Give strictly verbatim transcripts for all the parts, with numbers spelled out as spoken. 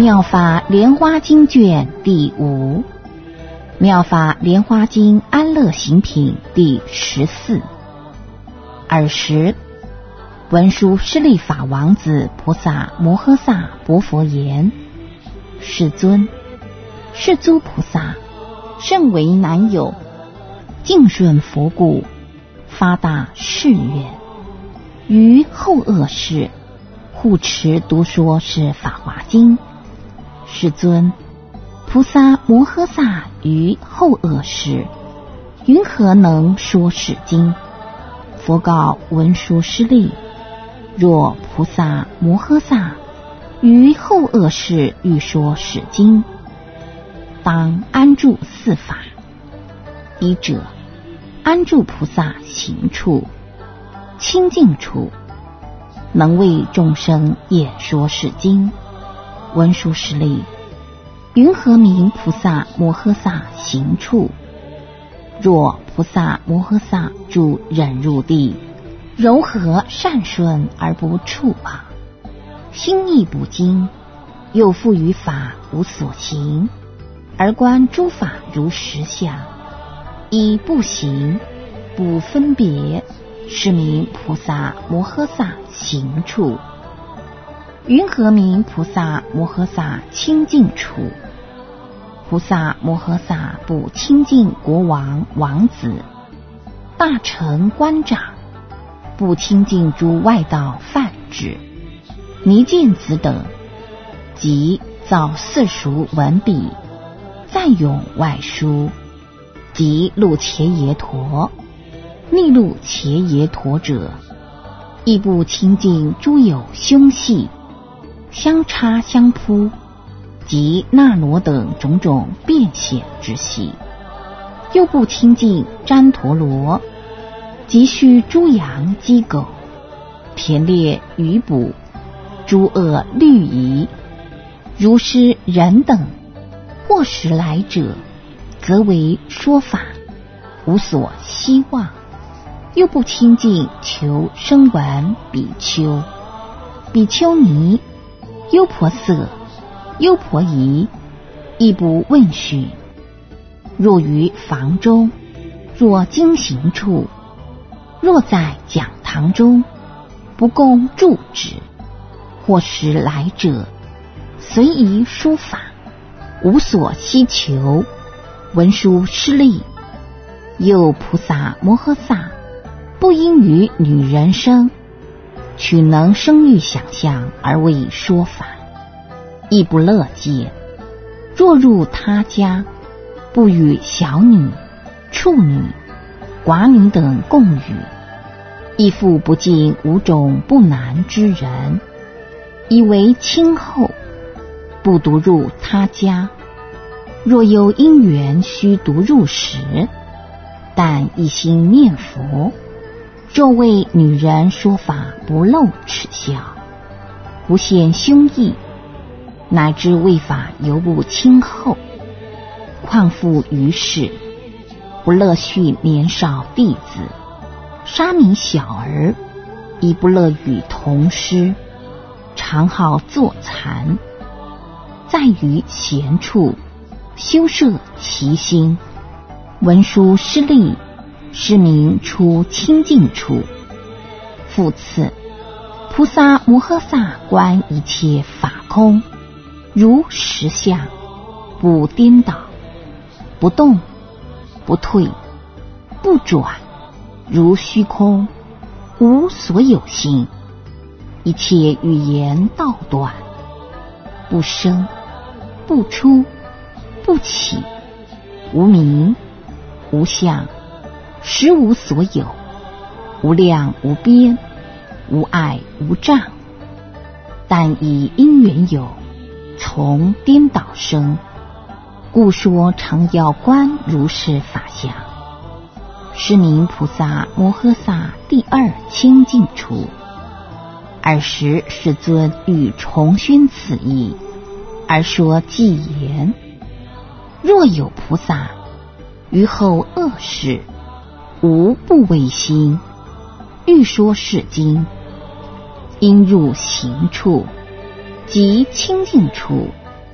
妙法莲花经卷第五，妙法莲花经安乐行品第十四。尔时，文殊师利法王子菩萨摩诃萨薄佛言：世尊，世诸菩萨甚为难有，敬顺佛故，发大誓愿，于后恶世护持读说是法华经。世尊，菩萨摩诃萨于后恶世云何能说是经？佛告文殊师利：若菩萨摩诃萨于后恶世欲说是经，当安住四法。一者，安住菩萨行处、清净处，能为众生演说是经。文殊师利：云何名菩萨摩诃萨行处？若菩萨摩诃萨住忍辱地，柔和善顺而不触啊，心意不惊，又复于法无所行，而观诸法如实相，以不行不分别，是名菩萨摩诃萨行处。云何名菩萨摩诃萨清净处？菩萨摩诃萨不清净国王王子、大臣官长，不清净诸外道梵志、尼犍子等，即造四书文笔，赞咏外书，即鹿伽耶陀、逆鹿伽耶陀者，亦不清净诸有凶系、相插相扑及那罗等种种变显之系，又不清净旃陀罗及须诸羊鸡狗、田猎鱼捕、诸恶律仪、如是人等，或时来者，则为说法，无所希望。又不清净求声闻比丘、比丘尼、优婆塞、优婆夷，亦不问讯。若于房中，若经行处，若在讲堂中，不共住止，或时来者，随宜说法，无所希求。文殊师利：又菩萨摩诃萨不因于女人生，取能生育想象而为说法，亦不乐见。若入他家，不与小女、处女、寡女等共语，亦复不尽五种不难之人，以为亲厚，不独入他家。若有因缘须独入时，但一心念佛，若为女人说法，不露齿笑，不现凶意，乃至为法犹不亲厚，况复于世，不乐训年少弟子，沙弥小儿，亦不乐与同师，常好坐禅，在于闲处，修摄其心。文殊师利：是名出清净处。复次，菩萨摩诃萨观一切法空，如实相，不颠倒，不动，不退，不转，如虚空，无所有性。一切语言道断，不生，不出，不起，无名，无相，实无所有，无量无边，无碍无障。但以因缘有，从颠倒生，故说常要观如是法相。是名菩萨摩诃萨第二清净处。尔时世尊欲重宣此义，而说偈言：若有菩萨于后恶世，无不为心，欲说是经，应入行处及清净处，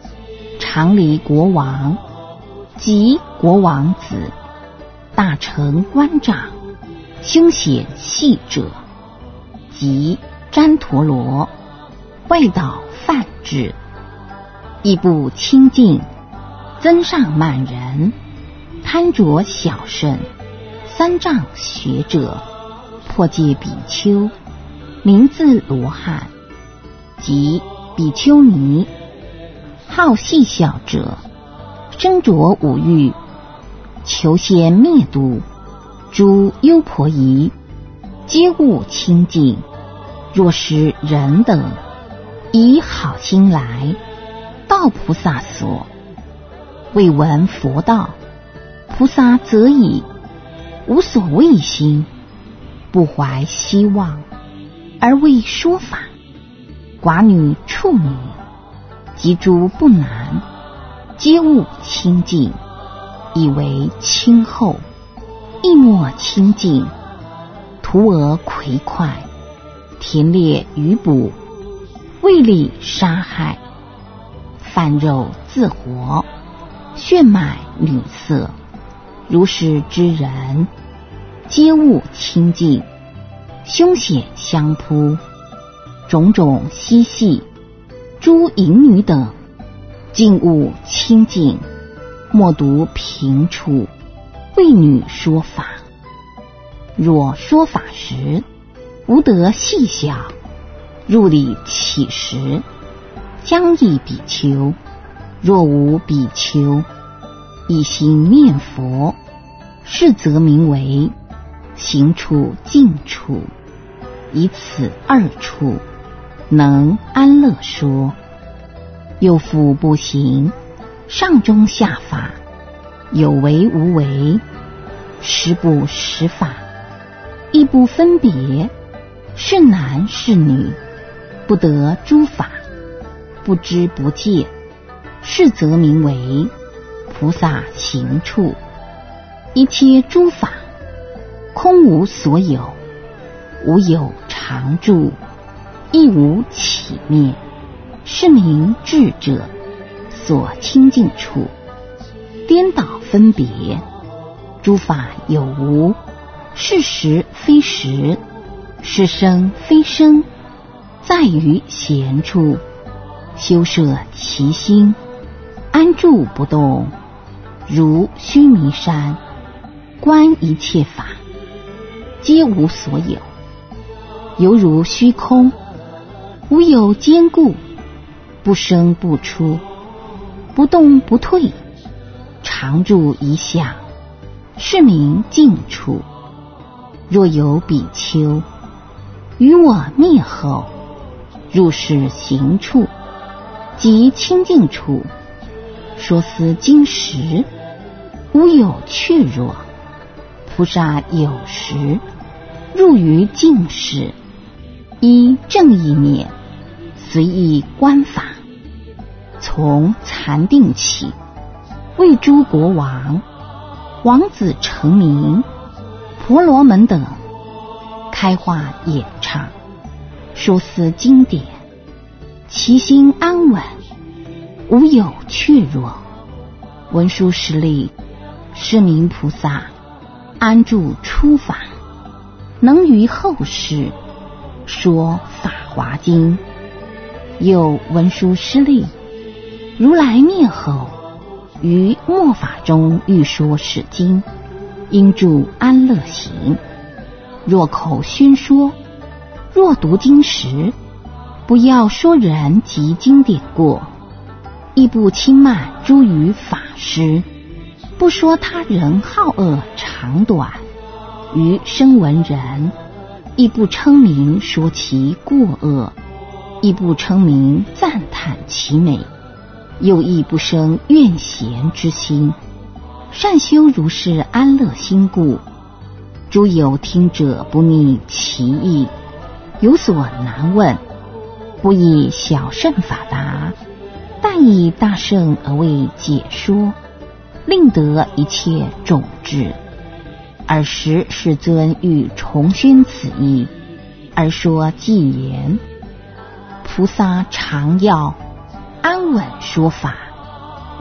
常离国王及国王子、大臣官长、凶险细者，及旃陀罗、外道梵志，亦不清净增上慢人、贪着小圣、三藏学者、破戒比丘，名字罗汉，及比丘尼，好细小者，身着五欲，求先灭度，诸优婆夷，皆勿清净。若是人等以好心来到菩萨所，未闻佛道，菩萨则以无所谓心，不怀希望，而为说法。寡女、处女及诸不男，皆勿清净，以为亲厚，亦莫清净。徒儿葵快，田猎鱼捕，为利杀害，贩肉自活，炫买女色，如是之人，皆勿清净。凶险相扑，种种嬉戏，诸淫女等，尽勿清净。莫独平处，为女说法。若说法时，无得细小，入理起时，将益比丘。若无比丘，一心念佛，是则名为行处静处。以此二处，能安乐说。又复不行，上中下法，有为无为，实不实法，亦不分别，是男是女，不得诸法，不知不见，是则名为菩萨行处。一切诸法，空无所有，无有常住，亦无起灭，是名智者所清净处。颠倒分别，诸法有无，是实非实，是生非生，在于闲处，修摄其心，安住不动，如须弥山。观一切法，皆无所有，犹如虚空，无有坚固，不生不出，不动不退，常住一相，是名静处。若有比丘于我灭后，入是行处及清净处，说思经时，无有去弱。菩萨有时入于净室，依正意念，随意观法，从禅定起，为诸国王、王子成名、婆罗门等开化演唱，说思经典，其心安稳，无有去弱。文殊师利，是名菩萨安住初法，能于后世说法华经。又文殊师利，如来灭后，于末法中欲说是经，应住安乐行。若口宣说，若读经时，不要说人及经典过，亦不轻慢诸于法师，不说他人好恶长短，于声闻人，亦不称名说其过恶，亦不称名赞叹其美，又亦不生怨嫌之心。善修如是安乐心故，诸有听者不逆其意，有所难问，不以小乘法答，但以大乘而为解说，令得一切种智。尔时世尊欲重宣此意，而说偈言：菩萨常要安稳说法，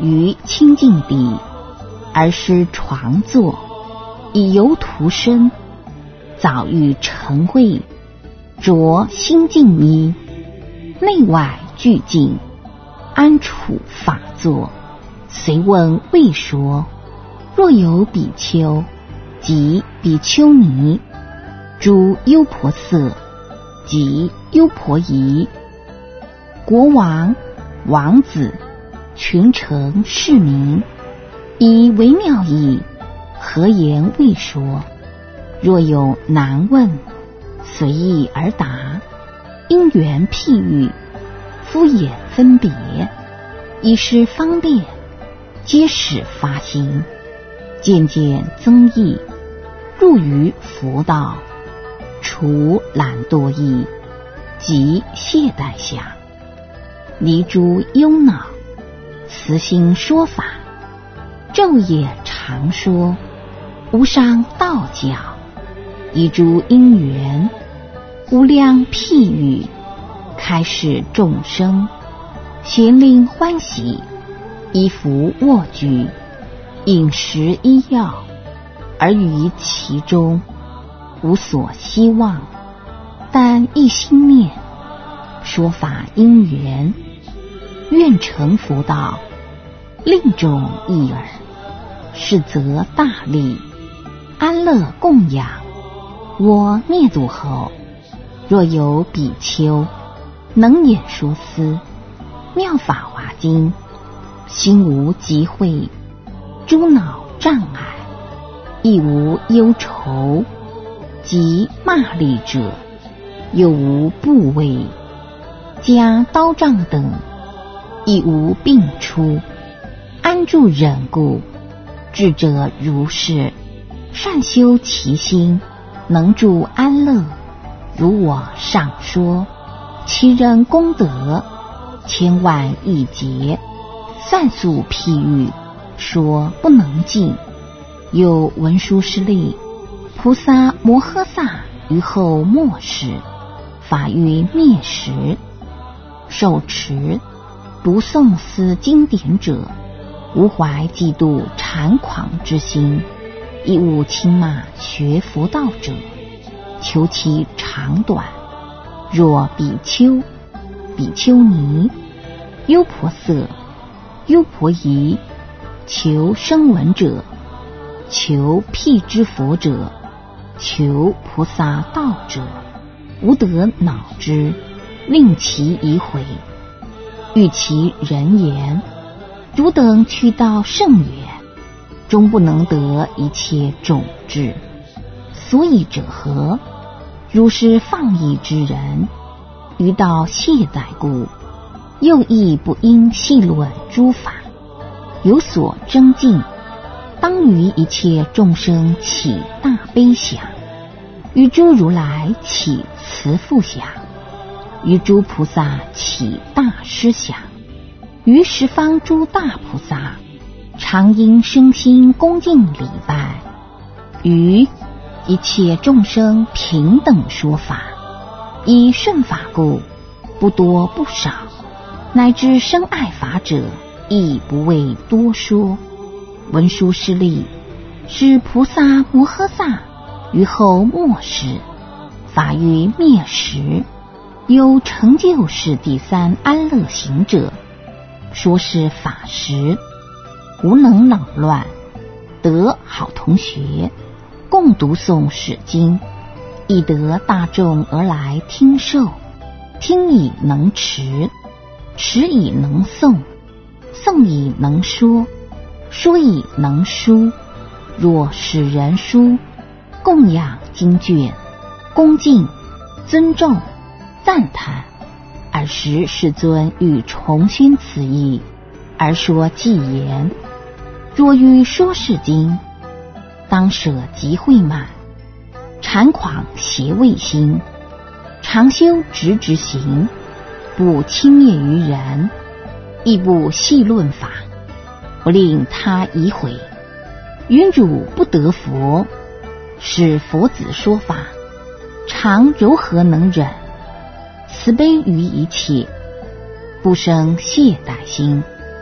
于清净地，而施床坐，以游图身，早欲成位，着心净衣，内外俱净，安处法座。随问未说，若有比丘及比丘尼，诸优婆塞及优婆夷，国王、王子、群臣、市民，以微妙义，何言未说？若有难问，随意而答，因缘譬喻，敷衍分别，以是方便，皆使发心，渐渐增益，入于佛道，除懒惰意及懈怠想，离诸忧恼，慈心说法，昼夜常说，无伤道教，以诸因缘，无量譬喻，开示众生，咸令欢喜，衣服卧具，饮食医药，而于其中无所希望，但一心念，说法因缘，愿成佛道，令众益耳，是则大利，安乐供养。我灭度后，若有比丘能演说思妙法华经，心无疾秽，诸恼障碍，亦无忧愁及骂力者，又无怖畏，加刀杖等，亦无病出，安住忍故，智者如是，善修其心，能住安乐。如我上说，其人功德千万亿劫，散数譬喻，说不能尽。有文殊师利菩萨摩诃萨于后末世，法于灭时，受持读诵此经典者，无怀嫉妒谄狂之心，亦无轻骂学佛道者，求其长短。若比丘、比丘尼、优婆塞、优婆夷，求声闻者，求辟支佛者，求菩萨道者，无得恼之，令其疑悔。欲其人言，汝等去到甚远，终不能得一切种智。所以者何？如是放逸之人，于道懈怠故，又亦不应细论诸法，有所增进，当于一切众生起大悲想，于诸如来起慈父想，于诸菩萨起大师想，于十方诸大菩萨常应生心恭敬礼拜，于一切众生平等说法，以顺法故，不多不少，乃至深爱法者，亦不为多说。文殊师利是菩萨摩诃萨于后末世，法于灭时，有成就是第三安乐行者，说是法时，无能扰乱，得好同学，共读诵史经，亦得大众而来听受，听以能持，持以能诵，诵以能说，说以能书。若使人书，供养经卷，恭敬、尊重、赞叹，尔时世尊欲重宣此意，而说偈言：若欲说是经，当舍极慧满，谄狂邪畏心，常修直直行，不轻蔑于人，亦不细论法，不令他疑悔。云汝不得佛，使佛子说法，常柔和能忍，慈悲于一切，不生懈怠心，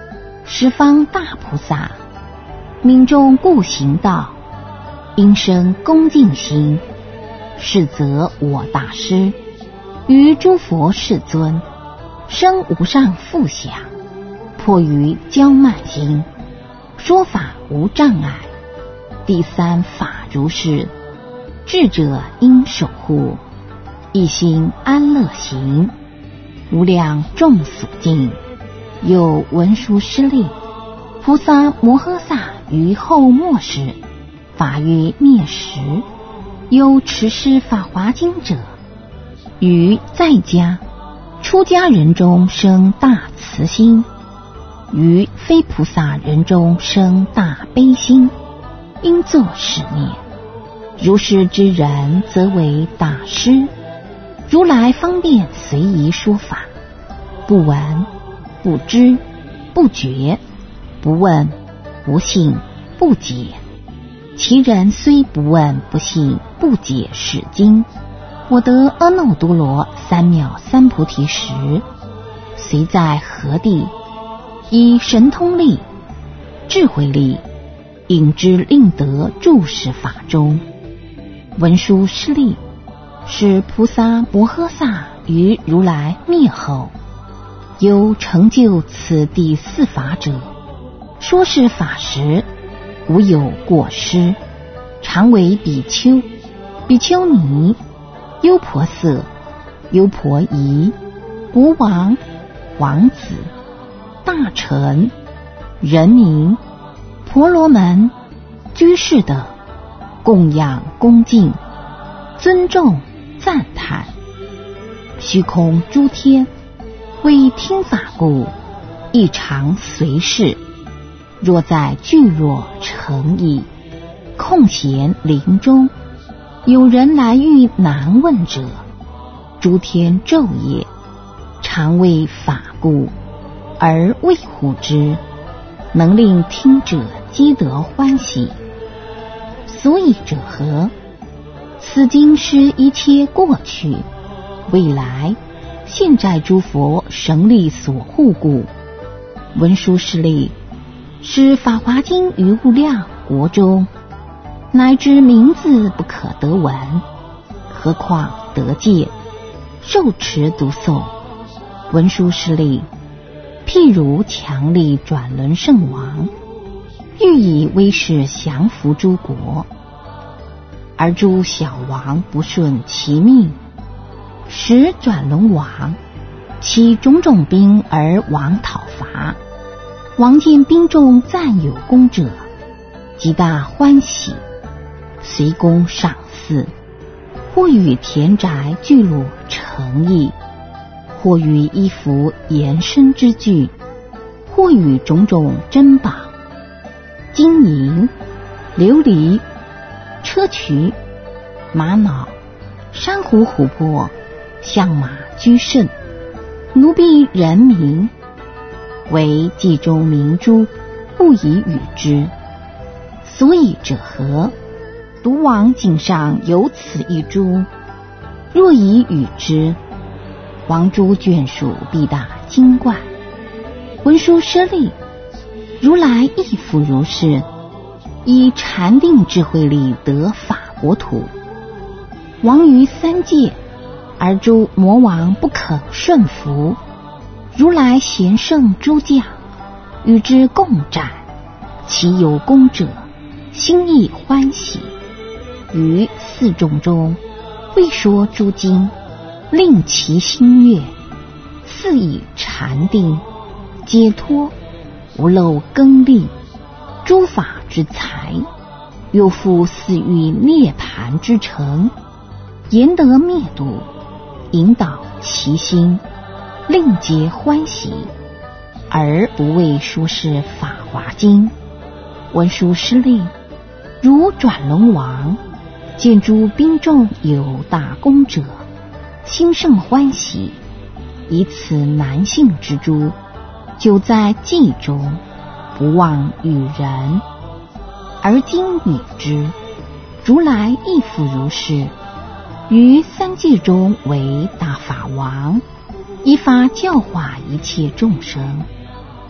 十方大菩萨，命中故行道，应生恭敬心。是则我大师于诸佛世尊，生无上富享，迫于骄慢心，说法无障碍。第三法如是，智者应守护，一心安乐行。无量众所敬，有文殊师利菩萨摩诃萨于后末时，法于灭时，有持施法华经者，于在家出家人中生大慈心，于非菩萨人中生大悲心，应作是念：如是之人，则为大师。如来方便随宜说法，不闻不知不觉，不问不信不解。其人虽不问不信不解是经，我得阿耨多罗三藐三菩提时，随在何地，以神通力智慧力，引之令得住世法中。文殊师利是菩萨摩诃萨于如来灭后，有成就此第四法者，说是法时，无有过失，常为比丘、比丘尼、优婆塞、优婆夷、国王、王子、大臣、人民、婆罗门、居士等供养恭敬、尊重赞叹。虚空诸天为听法故，亦常随侍。若在聚落城邑，空闲林中，有人来欲难问者，诸天昼夜常为法故，而为护之，能令听者皆得欢喜。所以者何？此经是一切过去、未来、现在诸佛神力所护故。文殊师利是法华经于无量国中，乃至名字不可得闻，何况得见、受持读诵。文殊师利譬如强力转轮圣王，欲以威势降服诸国，而诸小王不顺其命，使转轮王起种种兵而王讨伐。王见兵众赞有功者，极大欢喜，随功赏赐，或与田宅聚落诚邑，或与衣服延伸之具，或与种种珍宝、金银、琉璃、砗磲、玛瑙、珊瑚、琥珀、象马居胜，奴婢人民，为计中明珠，不以与之。所以者何？独王颈上有此一珠，若以与之，王珠眷属必大精怪。文殊师利，如来亦复如是，以禅定智慧力得法国土。王于三界，而诸魔王不可顺服。如来贤圣诸将，与之共战，其有功者，心意欢喜。于四众中，未说诸经，令其心悦，赐以禅定、解脱、无漏根力、诸法之财，又复赐予涅盘之城，言得灭度，引导其心，令皆欢喜，而不为说是法华经。文殊师利，如转轮王见诸兵众有大功者，心甚欢喜，以此难信之珠，久在记中，不忘与人，而今与之。如来亦复如是，于三界中为大法王，依法教化一切众生，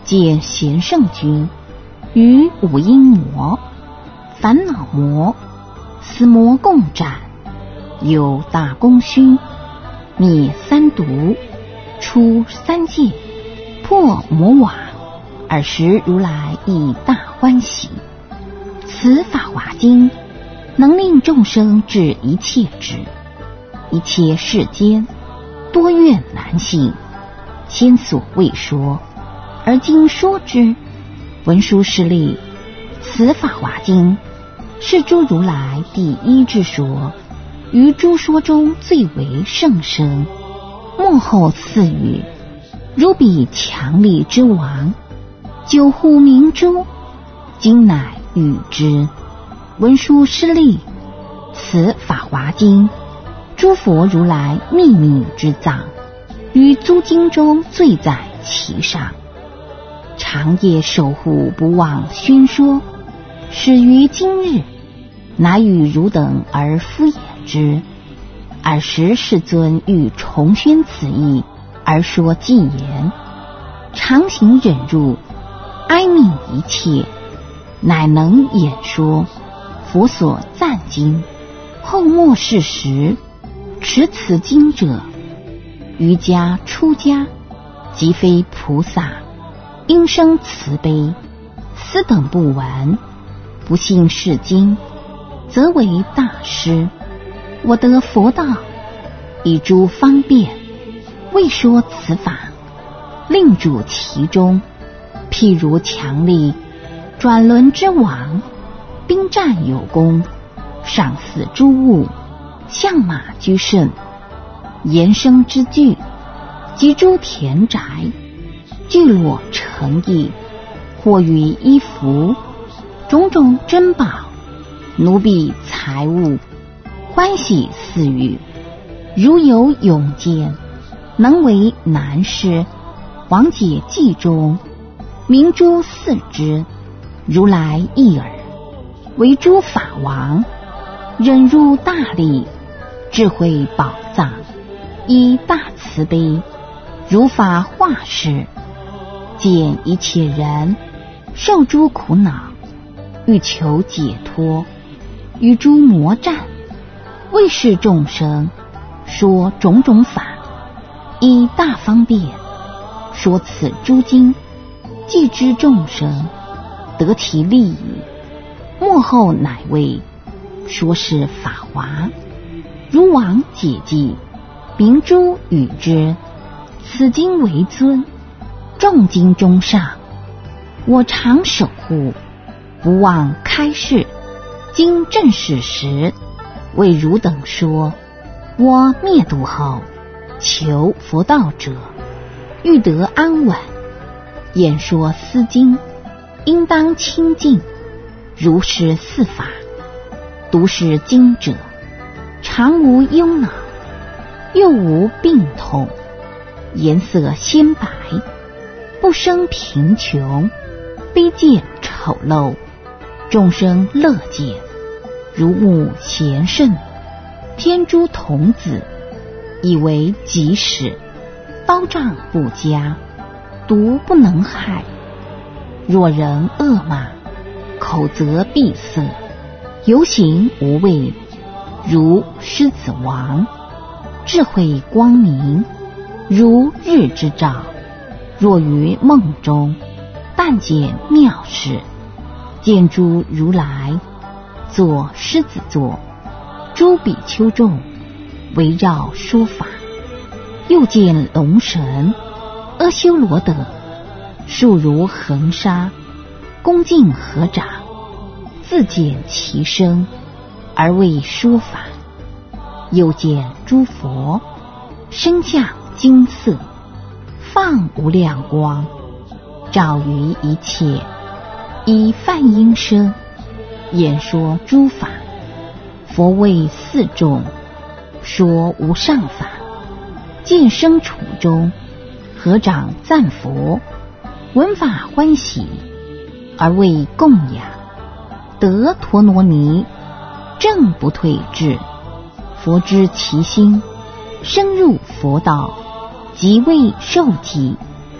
见贤圣君与五阴魔、烦恼魔、死魔共战，有大功勋，灭三毒，出三界，破魔瓦。尔时如来亦大欢喜。此法华经能令众生治一切之，一切世间多怨难信，前所未说，而今说之。文殊师利，此法华经是诸如来第一之说，于诸说中最为甚深，幕后赐予，如彼强力之王，九户明珠，今乃与之。文殊师利，此法华经诸佛如来秘密之藏，于诸经中最在其上，长夜守护不忘宣说，始于今日，乃与汝等而敷衍之。尔时世尊欲重宣此意，而说偈言：常行忍辱，哀悯一切，乃能演说佛所赞经。后末世时，持此经者，于家出家，即非菩萨，应生慈悲。斯等不闻，不信是经，则为大师。我得佛道，以诸方便，为说此法，令主其中。譬如强力转轮之王，兵战有功，赏赐诸物，象马居胜，延生之具，及诸田宅，聚落成邑，或于衣服，种种珍宝，奴婢财物，欢喜赐予。如有勇健，能为南师，王解记中，明珠四之，如来一耳，为诸法王，忍辱大力，智慧宝藏，以大慈悲，如法化世，见一切人受诸苦恼，欲求解脱，与诸魔战，为是众生说种种法，以大方便说此诸经，既知众生得其利益，末后乃为说是法华。如往解记，明珠与之，此经为尊，众经中上，我常守护，不忘开示。今正是时，为汝等说，我灭度后，求佛道者，欲得安稳，演说斯经，应当清净，如是四法。读是经者，常无忧恼，又无病痛，颜色鲜白，不生贫穷，卑贱丑陋，众生乐见，如目贤圣，天诸童子，以为己使，刀杖不加，毒不能害。若人恶骂，口则闭塞，游行无畏，如狮子王，智慧光明，如日之照。若于梦中，但见妙事，见诸如来坐狮子座，诸比丘众围绕说法，又见龙神、阿修罗等，数如恒沙，恭敬合掌，自见其身，而为说法。又见诸佛，身相金色，放无量光，照于一切，以梵音声演说诸法。佛为四众说无上法，见生处中，合掌赞佛，闻法欢喜，而为供养。得陀罗尼，正不退志。佛知其心，深入佛道，即为受记，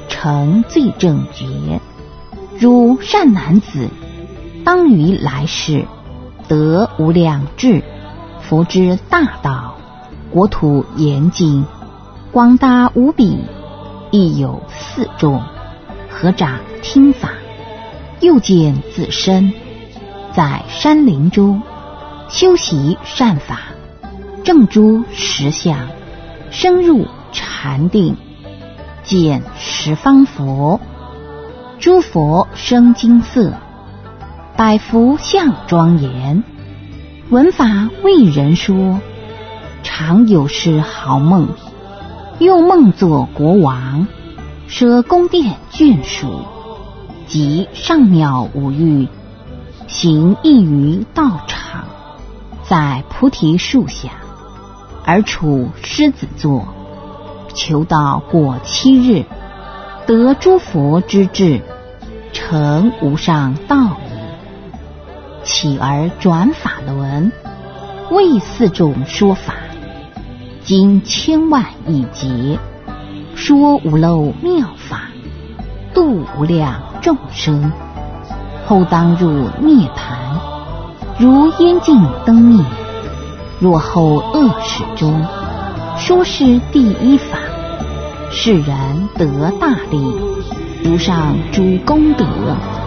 成最正觉。如善男子，当于来世得无量智，佛之大道，国土严谨，广大无比，亦有四众，合掌听法，又见自身在山林中修习善法，正诸实相，深入禅定，见十方佛，诸佛生金色，百福相庄严，闻法为人说，常有失好梦，又梦作国王，舍宫殿眷属，及上妙五欲，行异于道场，在菩提树下，而处狮子座，求道过七日，得诸佛之智，成无上道矣。起而转法轮，为四众说法，经千万亿劫，说无漏妙法，度无量众生，后当入涅盘，如烟尽灯灭。若后恶世中，说是第一法，世人得大利，如上诸功德。